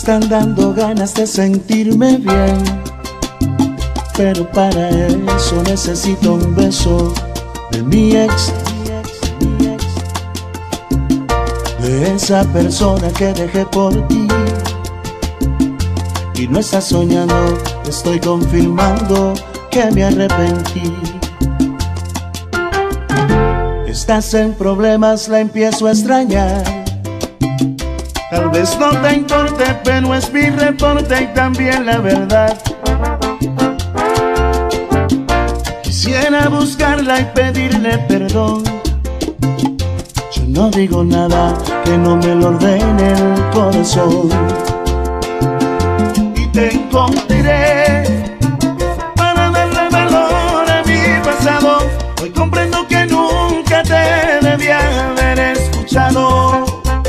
están dando ganas de sentirme bien, pero para eso necesito un beso de mi ex, de esa persona que dejé por ti. Y no estás soñando, estoy confirmando que me arrepentí. Estás en problemas, la empiezo a extrañar. Tal vez no te importe, pero es mi reporte y también la verdad. Quisiera buscarla y pedirle perdón. Yo no digo nada que no me lo ordene el corazón. Y te encontraré para darle valor a mi pasado. Hoy comprendo que nunca te debía haber escuchado.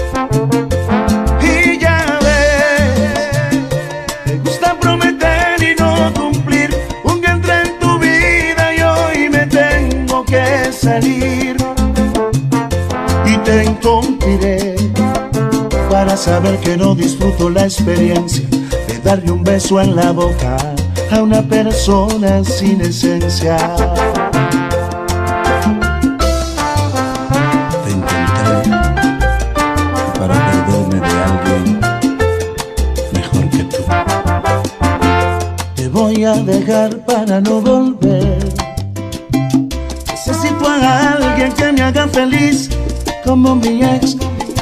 Y ya ves, te gusta prometer y no cumplir. Un día entré en tu vida y hoy me tengo que salir. Y te encontraré para saber que no disfruto la experiencia de darle un beso en la boca a una persona sin esencia. Te encontré para perderme de alguien mejor que tú. Te voy a dejar para no volver. Necesito a alguien que me haga feliz como mi ex.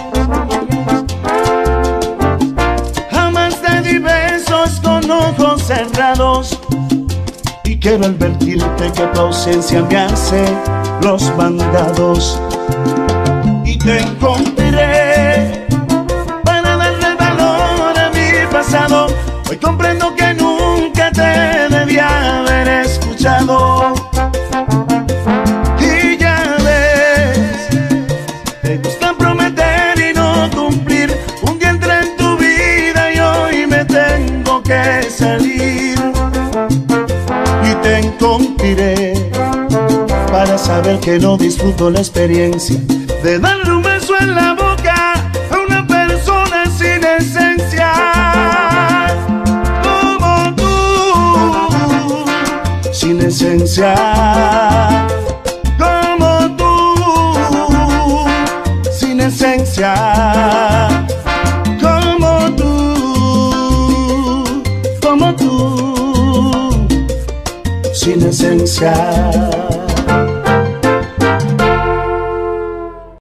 Jamás te di besos con ojos cerrados y quiero advertirte que tu ausencia me hace los mandados. Y te encontraré para darle valor a mi pasado. Hoy comprendo que nunca te debía haber escuchado. Y ya ves, te gusta prometer y no cumplir. Un día entré en tu vida y hoy me tengo que salir. Y te encontraré para saber que no disfruto la experiencia de darle un beso en la boca a una persona sin esencia. Como tú, sin esencia. Como tú, sin esencia. Como tú, sin esencia.